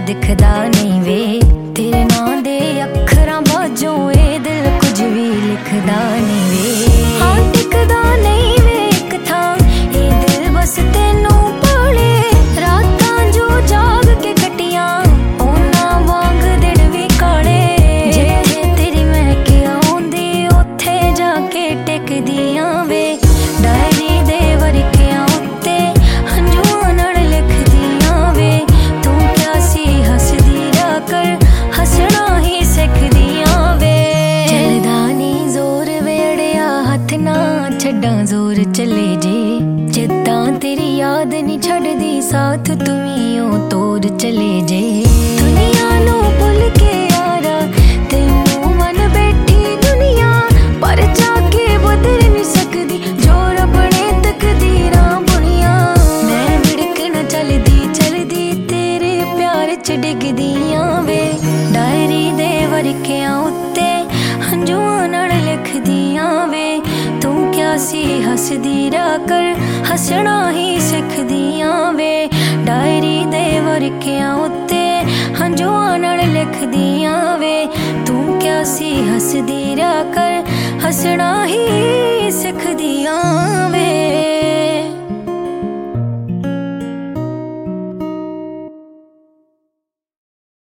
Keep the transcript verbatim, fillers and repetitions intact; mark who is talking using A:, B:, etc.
A: दिखदा नहीं वे तेरे नां दे अखरां बाजों ए दिल कुछ भी लिखदा नहीं वे हाँ टिकदा नहीं वे एक थां ए दिल बस तैनू पाले रातां जो जाग के कटियां ओना वांग दिन भी काले जिथे तेरी महक आउंदी उत्थे जाके टिकदियां वे डायरी दे वरकियां उत्ते हंझूआं नाल लिखदियां वे तू क्या सी हसदी रा कर हसना ही सिखदियां वे चलदा नी जोर वेड़िया हथ ना छड्डां जोर चले जे जिद्दां तेरी याद नी छड्डदी साथ तुमीओ तोड़ चले जे दुनिया नू भुल के यारा तैनू मन बैठी दुनिया पर जाके बदल नहीं सकदी जो रब ने तकदीरां बुनियां मैं विड़क न चलदी चलदी तेरे प्यार च डिगदियां वे डायरी दे वरकियां उत्ते हंझूआं नाल लिखदियां वे तू क्या सी हसदी रा कर हसना ही सिखदियां वे डायरी दे वरकियां उत्ते हंझूआं नाल लिखदियां वे तू क्या सी हसदी रा कर हसना